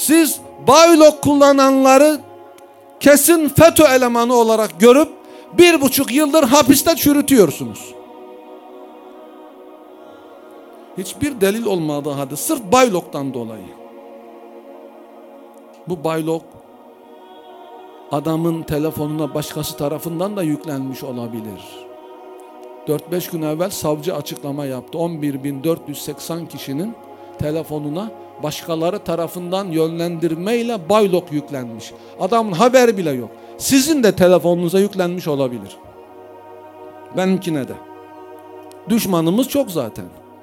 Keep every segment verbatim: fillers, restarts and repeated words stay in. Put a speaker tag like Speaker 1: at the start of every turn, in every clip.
Speaker 1: Siz Baylok kullananları kesin FETÖ elemanı olarak görüp bir buçuk yıldır hapiste çürütüyorsunuz. Hiçbir delil olmadığı halde sırf Baylok'tan dolayı. Bu Baylok adamın telefonuna başkası tarafından da yüklenmiş olabilir. dört beş gün evvel savcı açıklama yaptı. on bir bin dört yüz seksen kişinin telefonuna başkaları tarafından yönlendirmeyle Baylok yüklenmiş. Adamın haberi bile yok. Sizin de telefonunuza yüklenmiş olabilir. Benimkine de. Düşmanımız çok zaten.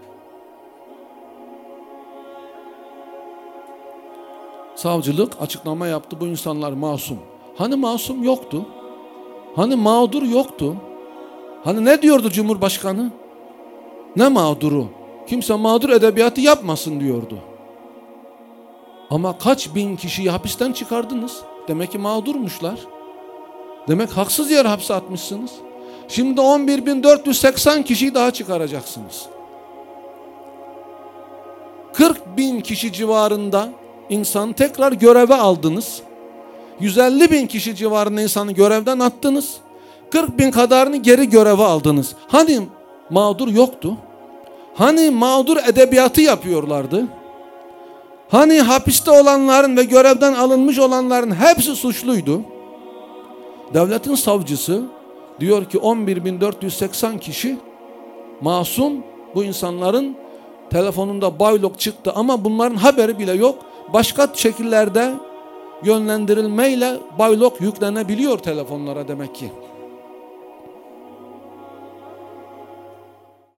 Speaker 1: Savcılık açıklama yaptı. Bu insanlar masum. Hani masum yoktu? Hani mağdur yoktu? Hani ne diyordu Cumhurbaşkanı? Ne mağduru? Kimse mağdur edebiyatı yapmasın diyordu. Ama kaç bin kişiyi hapisten çıkardınız? Demek ki mağdurmuşlar. Demek haksız yere hapse atmışsınız. Şimdi on bir bin dört yüz seksen kişiyi daha çıkaracaksınız. kırk bin kişi civarında insanı tekrar göreve aldınız. yüz elli bin kişi civarında insanı görevden attınız. kırk bin kadarını geri göreve aldınız. Hani mağdur yoktu? Hani mağdur edebiyatı yapıyorlardı? Hani hapiste olanların ve görevden alınmış olanların hepsi suçluydu? Devletin savcısı diyor ki on bir bin dört yüz seksen kişi masum, bu insanların telefonunda Baylok çıktı ama bunların haberi bile yok. Başka şekillerde yönlendirilmeyle Baylok yüklenebiliyor telefonlara demek ki.